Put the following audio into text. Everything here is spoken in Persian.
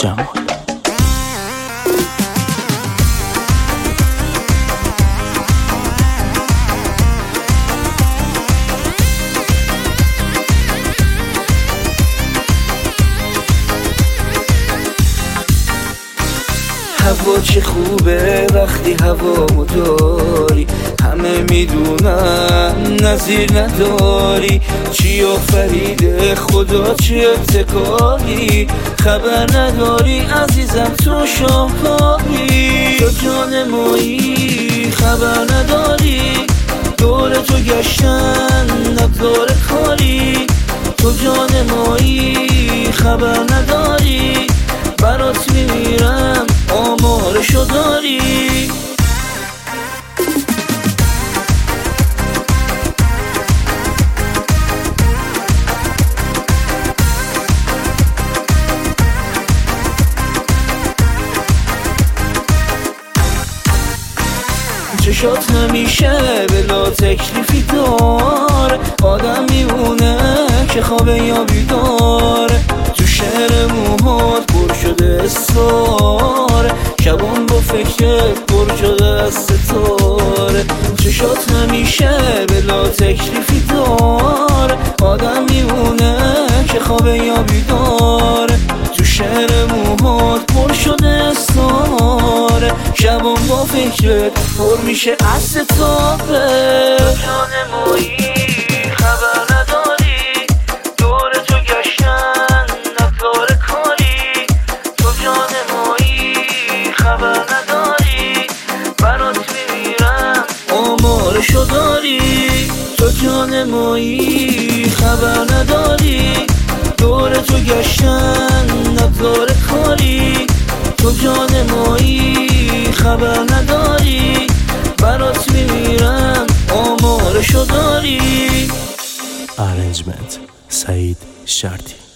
جمال. هوا چه خوبه وقتی هوامو داری، همه میدونن نظیر نداری. چی آفریده خدا چه ابتکاری، خبر نداری عزیزم تو شاهکاری. تو جان مایی خبر نداری، دور تو گشتن نگذار کاری. تو جان مایی خبر نداری، برات میمیرم آمارشو داری. چشات همیشه بلا تکلیفی دار، آدم میمونه که خوابه یا بیدار. تو شعر موهات پر شده اسرار، شبان با فکرت پر شده از ستاره. چشات همیشه بلا تکلیفی دار، آدم میمونه که خوابه یا بیدار. تو شعر موهات پر شده اسرار، شبان با فکرت پر میشه از ستاره. جان مایی خبر نداری، دور تو گشتن نگذار کاری. تو جان مایی خبر نداری، برات میمیرم آمارشو داری. تو جان مایی خبر نداری، دور تو گشتن نگذار کاری. تو جان مایی خبر نداری، برات میمیرم آمارشو داری. ارنجمنت سعید شرطی.